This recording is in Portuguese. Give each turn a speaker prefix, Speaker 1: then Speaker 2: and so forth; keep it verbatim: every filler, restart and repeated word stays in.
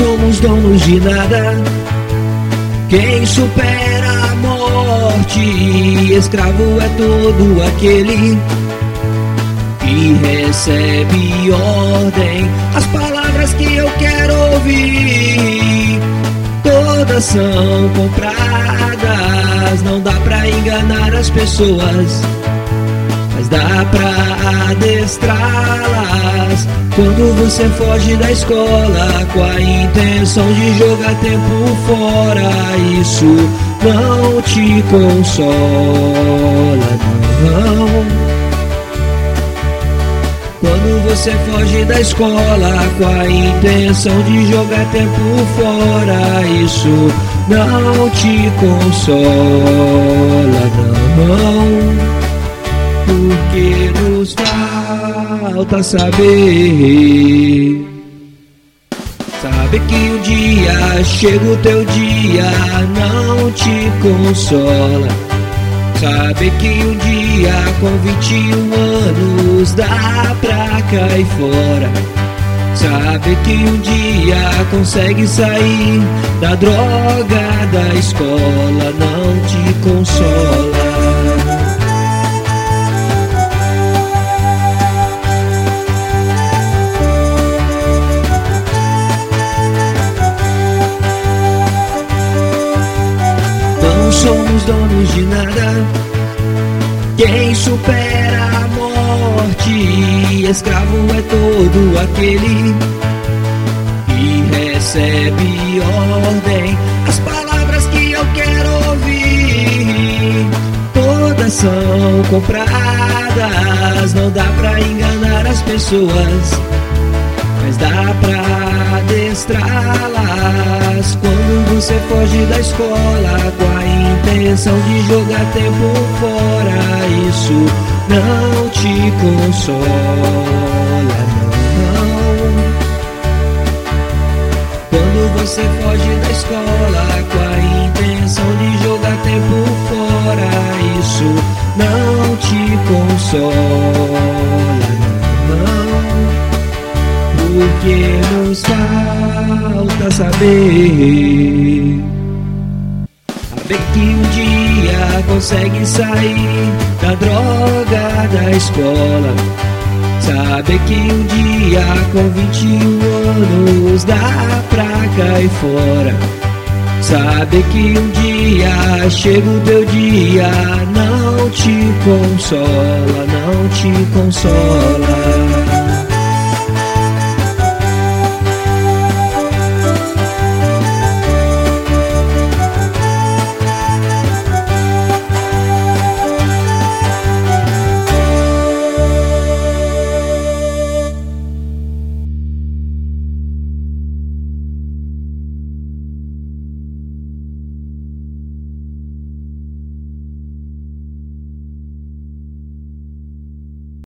Speaker 1: somos donos de nada. Quem supera a morte, escravo é todo aquele que recebe ordem. As palavras que eu quero ouvir, todas são compradas. Não dá pra enganar as pessoas, mas dá pra adestrá-las. Quando você foge da escola com a intenção de jogar tempo fora, isso não te consola, não. Quando você foge da escola com a intenção de jogar tempo fora, isso não te consola, não. Porque nos falta saber, saber que um dia chega o teu dia, não te consola. Saber que um dia com vinte e um anos dá pra cair fora. Saber que um dia consegue sair da droga da escola, não te consola. Não somos donos de nada. Quem supera a morte, escravo é todo aquele que recebe ordem. As palavras que eu quero ouvir, todas são compradas. Não dá pra enganar as pessoas, mas dá pra adestrá-las. Quando você foge da escola com a intenção de jogar tempo fora, isso não te consola, não. Quando você foge da escola com a intenção de jogar tempo fora, isso não te consola, não. Porque nos falta saber, saber que um dia consegue sair da droga da escola. Saber que um dia com vinte e um anos dá pra cair fora. Saber que um dia chega o teu dia, não te consola, não te consola.